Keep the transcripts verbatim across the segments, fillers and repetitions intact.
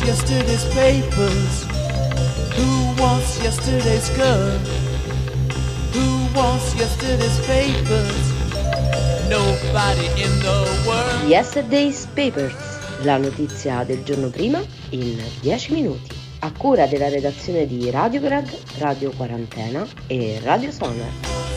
yesterday's papers? Who wants yesterday's girl? Who wants yesterday's papers? Nobody in the world. Yesterday's Papers, la notizia del giorno prima in dieci minuti. A cura della redazione di Radiograd, Radio Quarantena e Radio Sonar.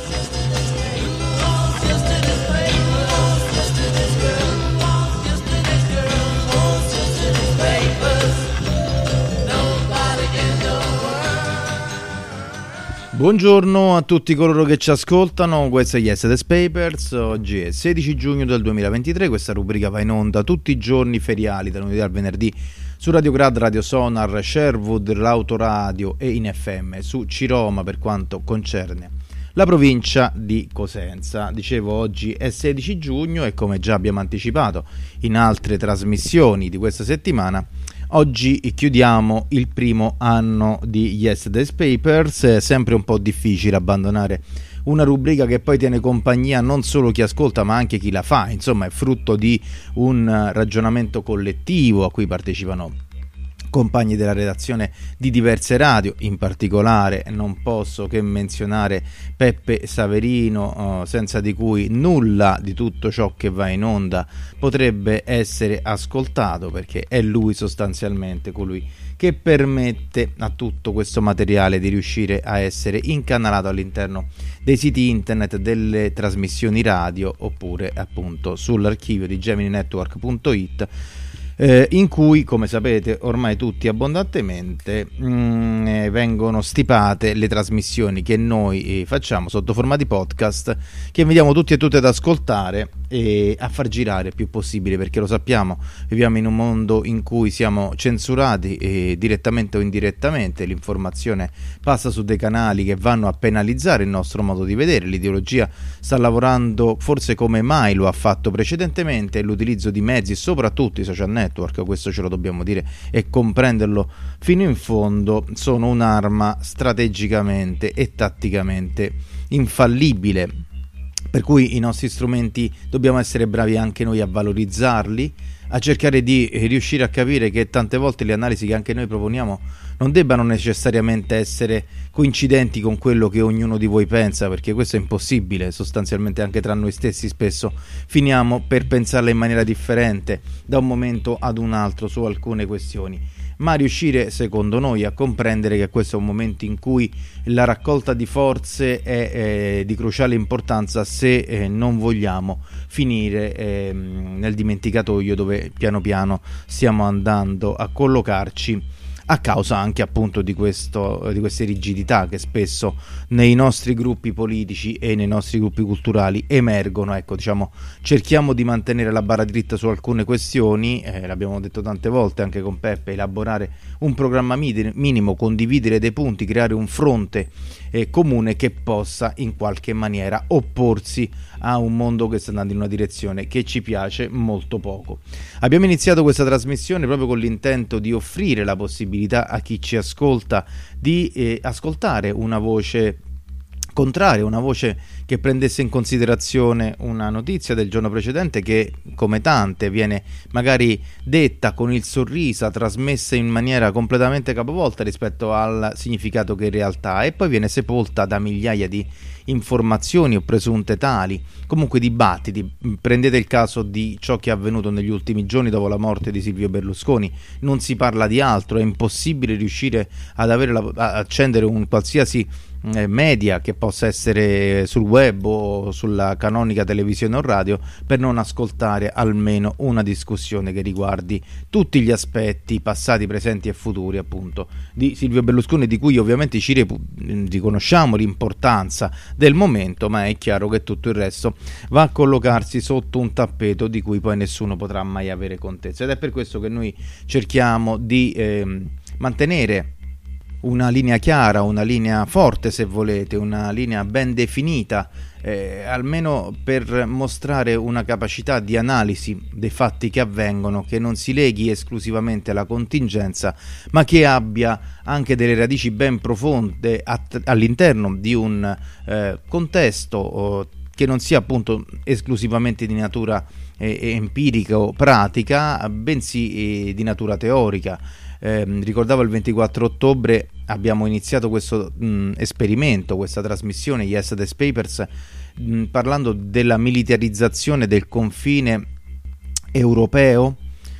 Buongiorno a tutti coloro che ci ascoltano, questo è Yesterday's Papers, oggi è sedici giugno del duemilaventitré, questa rubrica va in onda tutti i giorni feriali, da lunedì al venerdì, su Radio Grad, Radio Sonar, Sherwood, l'Autoradio e in F M su Ciroma per quanto concerne la provincia di Cosenza. Dicevo, oggi è sedici giugno e come già abbiamo anticipato in altre trasmissioni di questa settimana, oggi chiudiamo il primo anno di Yesterday's Papers. È sempre un po' difficile abbandonare una rubrica che poi tiene compagnia non solo chi ascolta ma anche chi la fa, insomma è frutto di un ragionamento collettivo a cui partecipano compagni della redazione di diverse radio. In particolare non posso che menzionare Peppe Saverino, eh, senza di cui nulla di tutto ciò che va in onda potrebbe essere ascoltato, perché è lui sostanzialmente colui che permette a tutto questo materiale di riuscire a essere incanalato all'interno dei siti internet, delle trasmissioni radio oppure appunto sull'archivio di gemini network punto it, Eh, in cui, come sapete ormai tutti abbondantemente, mh, eh, vengono stipate le trasmissioni che noi eh, facciamo sotto forma di podcast, che invitiamo tutti e tutte ad ascoltare e a far girare il più possibile, perché lo sappiamo, viviamo in un mondo in cui siamo censurati eh, direttamente o indirettamente, l'informazione passa su dei canali che vanno a penalizzare il nostro modo di vedere, l'ideologia sta lavorando forse come mai lo ha fatto precedentemente, l'utilizzo di mezzi, soprattutto i social network, questo ce lo dobbiamo dire e comprenderlo fino in fondo, sono un'arma strategicamente e tatticamente infallibile, per cui i nostri strumenti dobbiamo essere bravi anche noi a valorizzarli, a cercare di riuscire a capire che tante volte le analisi che anche noi proponiamo non debbano necessariamente essere coincidenti con quello che ognuno di voi pensa, perché questo è impossibile, sostanzialmente anche tra noi stessi spesso finiamo per pensarla in maniera differente da un momento ad un altro su alcune questioni, ma riuscire secondo noi a comprendere che questo è un momento in cui la raccolta di forze è eh, di cruciale importanza se eh, non vogliamo finire eh, nel dimenticatoio dove piano piano stiamo andando a collocarci, a causa anche appunto di questo di queste rigidità che spesso nei nostri gruppi politici e nei nostri gruppi culturali emergono. Ecco, diciamo, cerchiamo di mantenere la barra dritta su alcune questioni, eh, l'abbiamo detto tante volte anche con Peppe, elaborare un programma minimo, condividere dei punti, creare un fronte eh, comune che possa in qualche maniera opporsi a un mondo che sta andando in una direzione che ci piace molto poco. Abbiamo iniziato questa trasmissione proprio con l'intento di offrire la possibilità a chi ci ascolta di eh, ascoltare una voce contraria, una voce che prendesse in considerazione una notizia del giorno precedente che, come tante, viene magari detta con il sorriso, trasmessa in maniera completamente capovolta rispetto al significato che in realtà ha, e poi viene sepolta da migliaia di informazioni o presunte tali, comunque dibattiti. Prendete il caso di ciò che è avvenuto negli ultimi giorni dopo la morte di Silvio Berlusconi, non si parla di altro, è impossibile riuscire ad avere la, a accendere un qualsiasi eh, media che possa essere sul web o sulla canonica televisione o radio per non ascoltare almeno una discussione che riguardi tutti gli aspetti passati, presenti e futuri appunto di Silvio Berlusconi, di cui ovviamente ci repu- riconosciamo l'importanza del momento, ma è chiaro che tutto il resto va a collocarsi sotto un tappeto di cui poi nessuno potrà mai avere contezza, ed è per questo che noi cerchiamo di eh, mantenere una linea chiara, una linea forte se volete, una linea ben definita, eh, almeno per mostrare una capacità di analisi dei fatti che avvengono che non si leghi esclusivamente alla contingenza, ma che abbia anche delle radici ben profonde at- all'interno di un eh, contesto oh, che non sia appunto esclusivamente di natura eh, empirica o pratica, bensì eh, di natura teorica. Eh, ricordavo il ventiquattro ottobre abbiamo iniziato questo mh, esperimento, questa trasmissione Yes Death Papers, mh, parlando della militarizzazione del confine europeo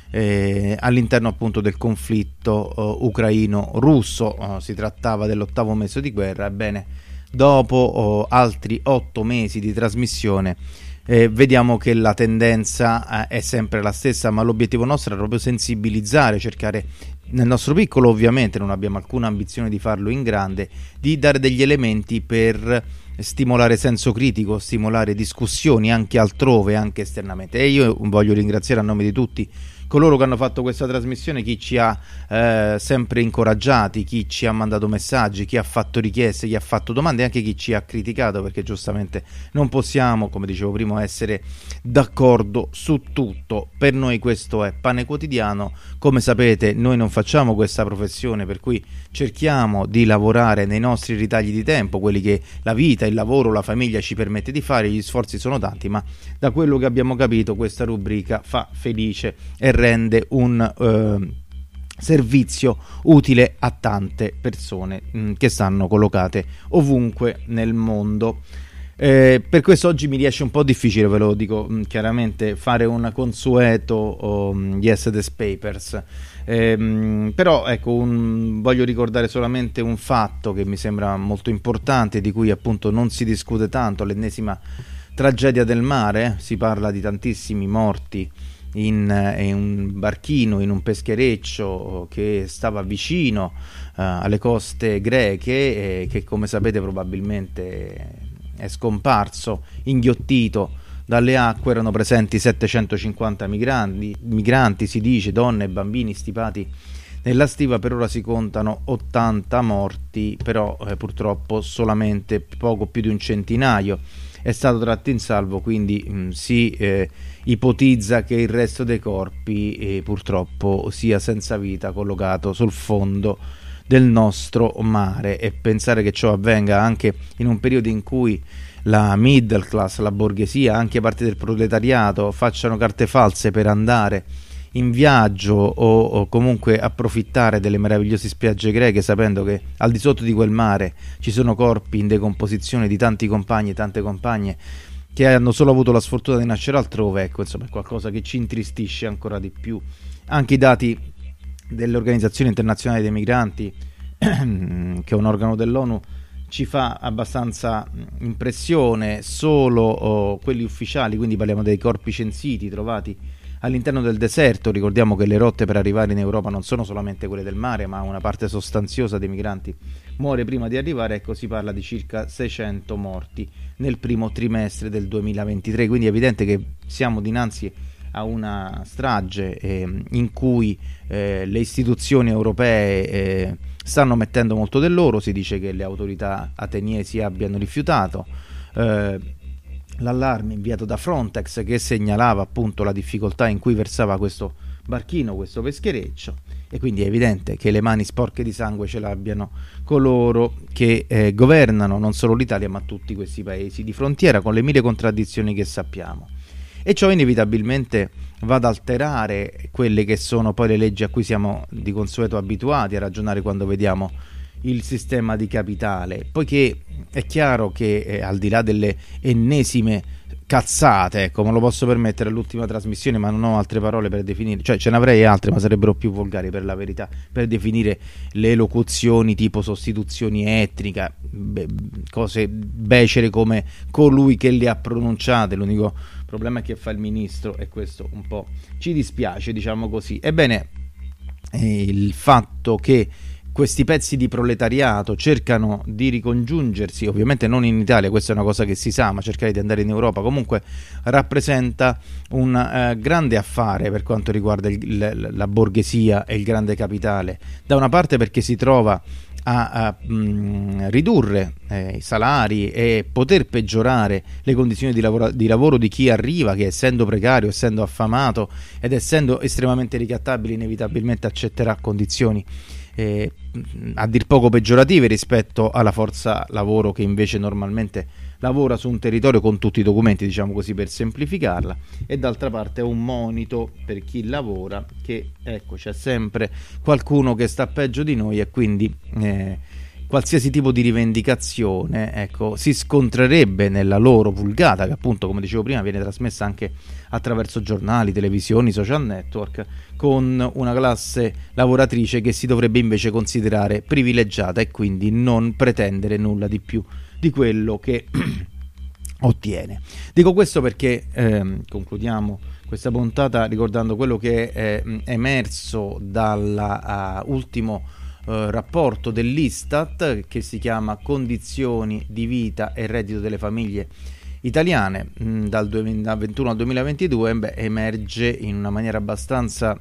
eh, all'interno appunto del conflitto uh, ucraino-russo. Uh, si trattava dell'ottavo mese di guerra. Ebbene, dopo uh, altri otto mesi di trasmissione Eh, vediamo che la tendenza eh, è sempre la stessa, ma l'obiettivo nostro è proprio sensibilizzare, cercare nel nostro piccolo, ovviamente non abbiamo alcuna ambizione di farlo in grande, di dare degli elementi per stimolare senso critico, stimolare discussioni anche altrove, anche esternamente. E io voglio ringraziare a nome di tutti coloro che hanno fatto questa trasmissione, chi ci ha eh, sempre incoraggiati, chi ci ha mandato messaggi, chi ha fatto richieste, chi ha fatto domande e anche chi ci ha criticato, perché giustamente non possiamo, come dicevo prima, essere d'accordo su tutto. Per noi questo è pane quotidiano. Come sapete, noi non facciamo questa professione, per cui cerchiamo di lavorare nei nostri ritagli di tempo, quelli che la vita, il lavoro, la famiglia ci permette di fare. Gli sforzi sono tanti, ma da quello che abbiamo capito questa rubrica fa felice e rende un eh, servizio utile a tante persone mh, che stanno collocate ovunque nel mondo. Eh, per questo oggi mi riesce un po' difficile, ve lo dico mh, chiaramente, fare un consueto um, Yes Death Papers. Eh, mh, però ecco, un, voglio ricordare solamente un fatto che mi sembra molto importante, di cui appunto non si discute tanto: l'ennesima tragedia del mare. Si parla di tantissimi morti in, in un barchino, in un peschereccio che stava vicino uh, alle coste greche e che, come sapete, probabilmente è scomparso, inghiottito dalle acque. Erano presenti settecentocinquanta migranti, migranti si dice, donne e bambini stipati nella stiva. Per ora si contano ottanta morti, però eh, purtroppo solamente poco più di un centinaio è stato tratto in salvo, quindi mh, si eh, ipotizza che il resto dei corpi eh, purtroppo sia senza vita, collocato sul fondo del nostro mare. E pensare che ciò avvenga anche in un periodo in cui la middle class, la borghesia, anche parte del proletariato facciano carte false per andare in viaggio o, o comunque approfittare delle meravigliose spiagge greche, sapendo che al di sotto di quel mare ci sono corpi in decomposizione di tanti compagni e tante compagne che hanno solo avuto la sfortuna di nascere altrove. Ecco, insomma, è qualcosa che ci intristisce ancora di più. Anche i dati dell'Organizzazione Internazionale dei Migranti, che è un organo dell'ONU, ci fa abbastanza impressione. Solo oh, quelli ufficiali, quindi parliamo dei corpi censiti trovati all'interno del deserto. Ricordiamo che le rotte per arrivare in Europa non sono solamente quelle del mare, ma una parte sostanziosa dei migranti muore prima di arrivare. Ecco, si parla di circa seicento morti nel primo trimestre del duemilaventitré, quindi è evidente che siamo dinanzi a una strage eh, in cui eh, le istituzioni europee eh, stanno mettendo molto del loro. Si dice che le autorità ateniesi abbiano rifiutato eh, l'allarme inviato da Frontex, che segnalava appunto la difficoltà in cui versava questo barchino, questo peschereccio, e quindi è evidente che le mani sporche di sangue ce l'abbiano coloro che eh, governano non solo l'Italia ma tutti questi paesi di frontiera, con le mille contraddizioni che sappiamo. E ciò inevitabilmente va ad alterare quelle che sono poi le leggi a cui siamo di consueto abituati a ragionare quando vediamo il sistema di capitale, poiché è chiaro che eh, al di là delle ennesime cazzate, ecco, me lo posso permettere, l'ultima trasmissione, ma non ho altre parole per definire, cioè ce ne avrei altre ma sarebbero più volgari per la verità, per definire le locuzioni tipo sostituzioni etnica, be- cose becere come colui che le ha pronunciate. L'unico problema è che fa il ministro e questo un po' ci dispiace, diciamo così. Ebbene, eh, il fatto che questi pezzi di proletariato cercano di ricongiungersi, ovviamente non in Italia, questa è una cosa che si sa, ma cercare di andare in Europa comunque rappresenta un eh, grande affare per quanto riguarda il, la, la borghesia e il grande capitale. Da una parte perché si trova a, a mh, ridurre eh, i salari e poter peggiorare le condizioni di lavoro, di lavoro di chi arriva, che essendo precario, essendo affamato ed essendo estremamente ricattabile, inevitabilmente accetterà condizioni Eh, a dir poco peggiorative rispetto alla forza lavoro che invece normalmente lavora su un territorio con tutti i documenti, diciamo così, per semplificarla, e d'altra parte è un monito per chi lavora che, ecco, c'è sempre qualcuno che sta peggio di noi, e quindi eh, qualsiasi tipo di rivendicazione, ecco, si scontrerebbe nella loro vulgata, che appunto, come dicevo prima, viene trasmessa anche attraverso giornali, televisioni, social network, con una classe lavoratrice che si dovrebbe invece considerare privilegiata e quindi non pretendere nulla di più di quello che ottiene. Dico questo perché ehm, concludiamo questa puntata ricordando quello che è eh, emerso dall'ultimo Uh, rapporto dell'Istat, che si chiama Condizioni di vita e reddito delle famiglie italiane mh, dal duemilaventuno al duemilaventidue. Beh, emerge in una maniera abbastanza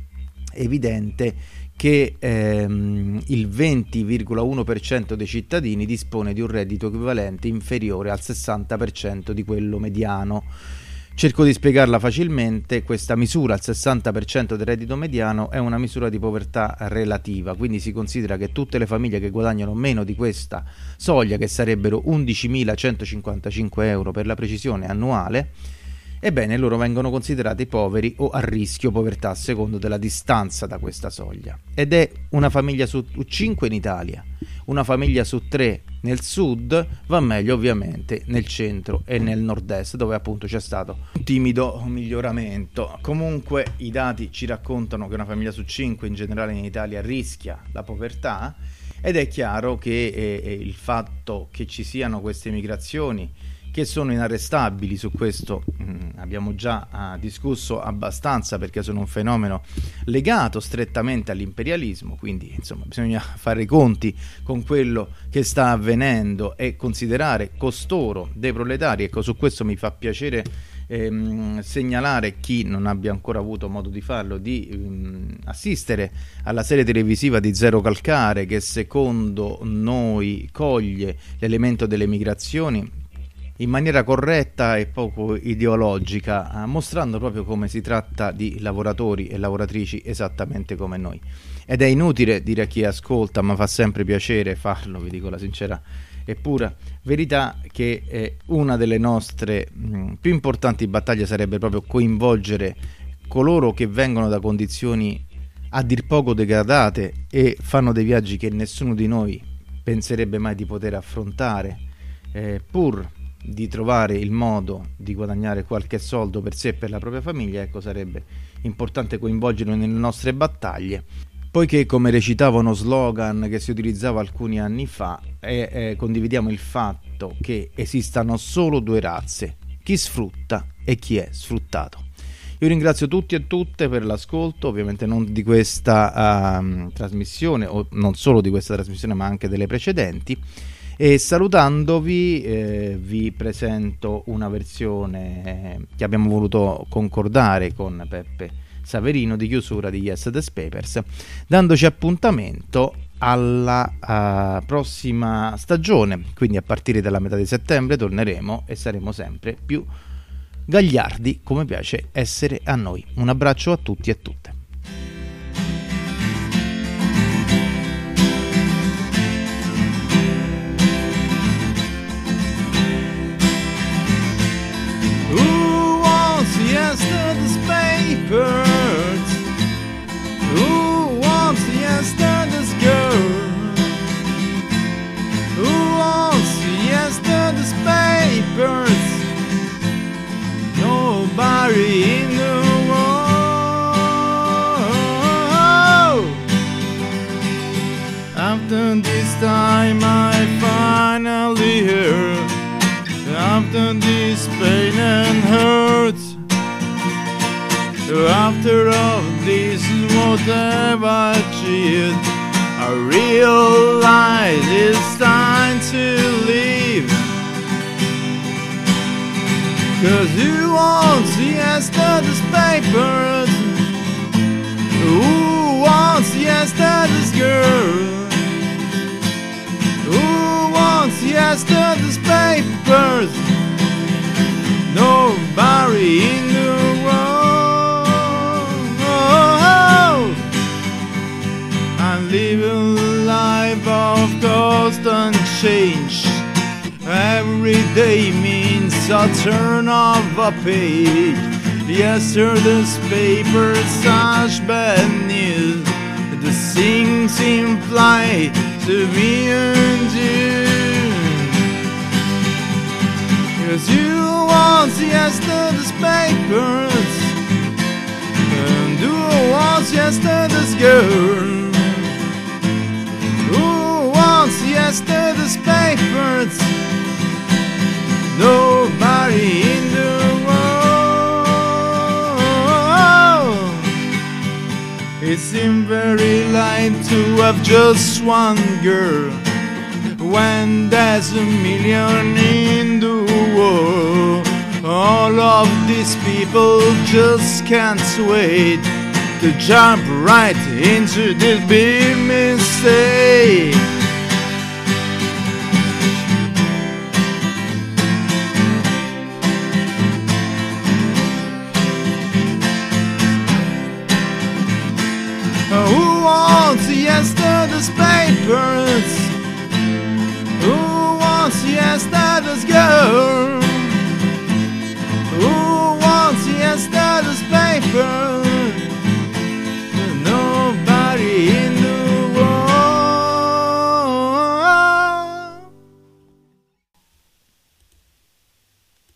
evidente che ehm, il venti virgola uno per cento dei cittadini dispone di un reddito equivalente inferiore al sessanta per cento di quello mediano. Cerco di spiegarla facilmente. Questa misura, il sessanta per cento del reddito mediano, è una misura di povertà relativa, quindi si considera che tutte le famiglie che guadagnano meno di questa soglia, che sarebbero undicimilacentocinquantacinque euro per la precisione annuale, ebbene loro vengono considerati poveri o a rischio povertà a secondo della distanza da questa soglia. Ed è una famiglia su cinque in Italia, una famiglia su tre nel sud, va meglio ovviamente nel centro e nel nord-est, dove appunto c'è stato un timido miglioramento. Comunque i dati ci raccontano che una famiglia su cinque in generale in Italia rischia la povertà, ed è chiaro che eh, il fatto che ci siano queste migrazioni che sono inarrestabili, su questo mh, abbiamo già uh, discusso abbastanza, perché sono un fenomeno legato strettamente all'imperialismo, quindi insomma bisogna fare i conti con quello che sta avvenendo e considerare costoro dei proletari. Ecco, su questo mi fa piacere ehm, segnalare, chi non abbia ancora avuto modo di farlo, di ehm, assistere alla serie televisiva di Zero Calcare, che secondo noi coglie l'elemento delle migrazioni in maniera corretta e poco ideologica, mostrando proprio come si tratta di lavoratori e lavoratrici esattamente come noi. Ed è inutile dire a chi ascolta, ma fa sempre piacere farlo, vi dico la sincera e pura verità, che eh, una delle nostre mh, più importanti battaglie sarebbe proprio coinvolgere coloro che vengono da condizioni a dir poco degradate e fanno dei viaggi che nessuno di noi penserebbe mai di poter affrontare, eh, pur di trovare il modo di guadagnare qualche soldo per sé e per la propria famiglia. Ecco, sarebbe importante coinvolgerlo nelle nostre battaglie, poiché, come recitava uno slogan che si utilizzava alcuni anni fa, eh, eh, condividiamo il fatto che esistano solo due razze: chi sfrutta e chi è sfruttato. Io ringrazio tutti e tutte per l'ascolto, ovviamente non di questa uh, trasmissione, o non solo di questa trasmissione ma anche delle precedenti. E salutandovi eh, vi presento una versione che abbiamo voluto concordare con Peppe Saverino di chiusura di Yes These Papers, dandoci appuntamento alla uh, prossima stagione. Quindi a partire dalla metà di settembre torneremo e saremo sempre più gagliardi, come piace essere a noi. Un abbraccio a tutti e tutte. Yesterday's papers. Who wants yesterday's girl? Who wants yesterday's papers? Nobody in the world. After this time I finally heard, after this pain and hurt, after all this, what have I achieved? I realize it's time to leave. Cause who wants yesterday's papers? Who wants yesterday's girl? Who wants yesterday's papers? Nobody in the world. I'm living a life of constant change. Every Yesterday means a turn of a page. Yesterday's paper, such bad news. The things imply to be undue. Cause you want yesterday's papers, and who wants yesterday's girl? Who wants yesterday's papers? Nobody in the world. It seemed very light to have just one girl, when there's a million in the world. All of these people just can't wait to jump right into this big mistake. Who wants yesterday's papers? Who wants yesterday's girl?